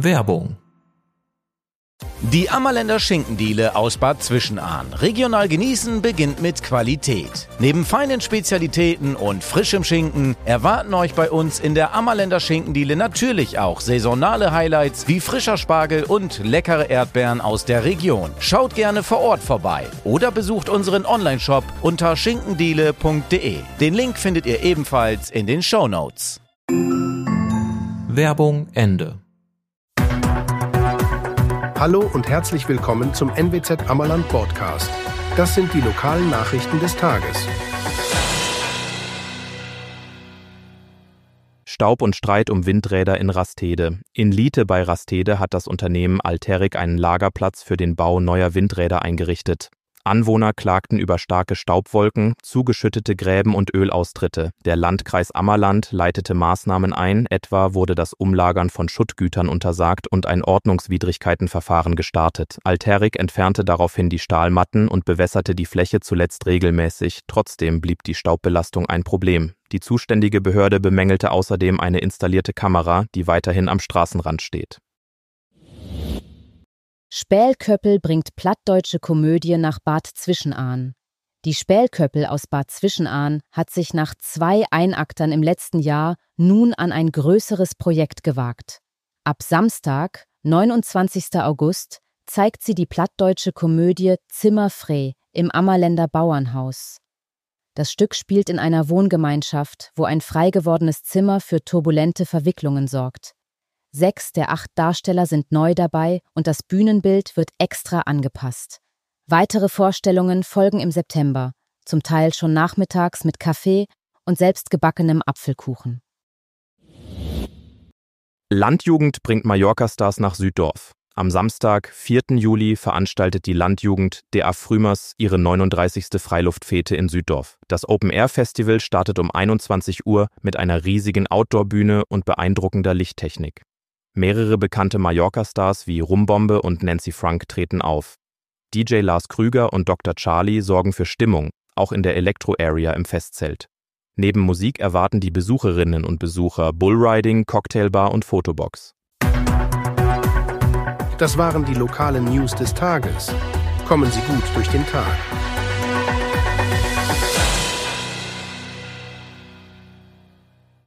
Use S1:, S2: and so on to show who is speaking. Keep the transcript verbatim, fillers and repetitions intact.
S1: Werbung.
S2: Die Ammerländer Schinkendiele aus Bad Zwischenahn. Regional genießen beginnt mit Qualität. Neben feinen Spezialitäten und frischem Schinken erwarten euch bei uns in der Ammerländer Schinkendiele natürlich auch saisonale Highlights wie frischer Spargel und leckere Erdbeeren aus der Region. Schaut gerne vor Ort vorbei oder besucht unseren Onlineshop unter schinkendiele punkt de. Den Link findet ihr ebenfalls in den Shownotes.
S1: Werbung Ende.
S3: Hallo und herzlich willkommen zum N W Z Ammerland Podcast. Das sind die lokalen Nachrichten des Tages.
S4: Staub und Streit um Windräder in Rastede. In Liete bei Rastede hat das Unternehmen Alterik einen Lagerplatz für den Bau neuer Windräder eingerichtet. Anwohner klagten über starke Staubwolken, zugeschüttete Gräben und Ölaustritte. Der Landkreis Ammerland leitete Maßnahmen ein, etwa wurde das Umlagern von Schuttgütern untersagt und ein Ordnungswidrigkeitenverfahren gestartet. Alterik entfernte daraufhin die Stahlmatten und bewässerte die Fläche zuletzt regelmäßig. Trotzdem blieb die Staubbelastung ein Problem. Die zuständige Behörde bemängelte außerdem eine installierte Kamera, die weiterhin am Straßenrand steht.
S5: Spählköppel bringt plattdeutsche Komödie nach Bad Zwischenahn. Die Spählköppel aus Bad Zwischenahn hat sich nach zwei Einaktern im letzten Jahr nun an ein größeres Projekt gewagt. Ab Samstag, neunundzwanzigsten August, zeigt sie die plattdeutsche Komödie Zimmer frei im Ammerländer Bauernhaus. Das Stück spielt in einer Wohngemeinschaft, wo ein frei gewordenes Zimmer für turbulente Verwicklungen sorgt. Sechs der acht Darsteller sind neu dabei und das Bühnenbild wird extra angepasst. Weitere Vorstellungen folgen im September, zum Teil schon nachmittags mit Kaffee und selbstgebackenem Apfelkuchen.
S4: Landjugend bringt Mallorca-Stars nach Süddorf. Am Samstag, vierten Juli, veranstaltet die Landjugend der Afrümers ihre neununddreißigste Freiluftfete in Süddorf. Das Open-Air-Festival startet um einundzwanzig Uhr mit einer riesigen Outdoor-Bühne und beeindruckender Lichttechnik. Mehrere bekannte Mallorca-Stars wie Rumbombe und Nancy Frank treten auf. D J Lars Krüger und Doktor Charlie sorgen für Stimmung, auch in der Elektro-Area im Festzelt. Neben Musik erwarten die Besucherinnen und Besucher Bullriding, Cocktailbar und Fotobox.
S3: Das waren die lokalen News des Tages. Kommen Sie gut durch den Tag.